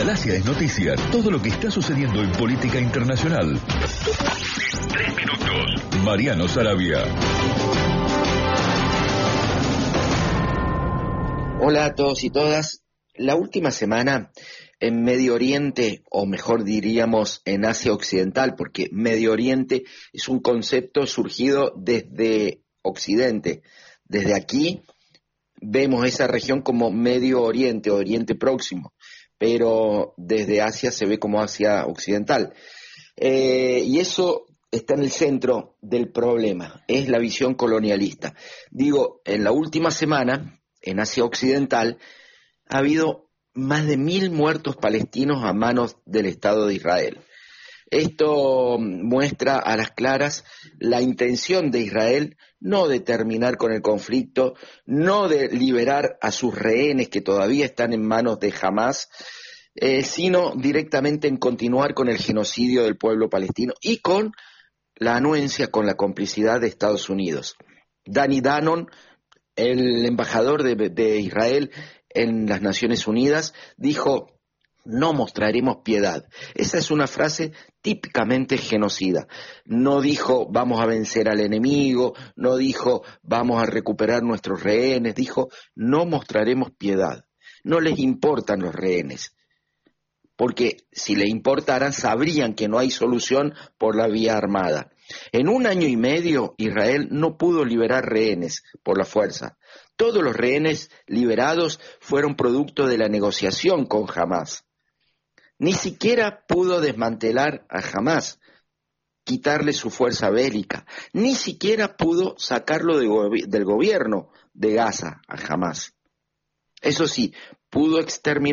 Dial Asia es noticia. Todo lo que está sucediendo en política internacional. 3 minutos. Mariano Sarabia. Hola a todos y todas. La última semana en Medio Oriente, o mejor diríamos en Asia Occidental, porque Medio Oriente es un concepto surgido desde Occidente. Desde aquí vemos esa región como Medio Oriente o Oriente Próximo, pero desde Asia se ve como Asia Occidental. Y eso está en el centro del problema, es la visión colonialista. Digo, en la última semana, en Asia Occidental, ha habido más de 1.000 muertos palestinos a manos del Estado de Israel. Esto muestra a las claras la intención de Israel no de terminar con el conflicto, no de liberar a sus rehenes que todavía están en manos de Hamás, sino directamente en continuar con el genocidio del pueblo palestino y con la anuencia, con la complicidad de Estados Unidos. Danny Danon, el embajador de Israel en las Naciones Unidas, dijo: no mostraremos piedad. Esa es una frase típicamente genocida. No dijo vamos a vencer al enemigo, no dijo vamos a recuperar nuestros rehenes, dijo no mostraremos piedad. No les importan los rehenes, porque si les importaran sabrían que no hay solución por la vía armada. En 1 año y medio Israel no pudo liberar rehenes por la fuerza. Todos los rehenes liberados fueron producto de la negociación con Hamás. Ni siquiera pudo desmantelar a Hamás, quitarle su fuerza bélica, ni siquiera pudo sacarlo del gobierno de Gaza a Hamás. Eso sí, pudo exterminar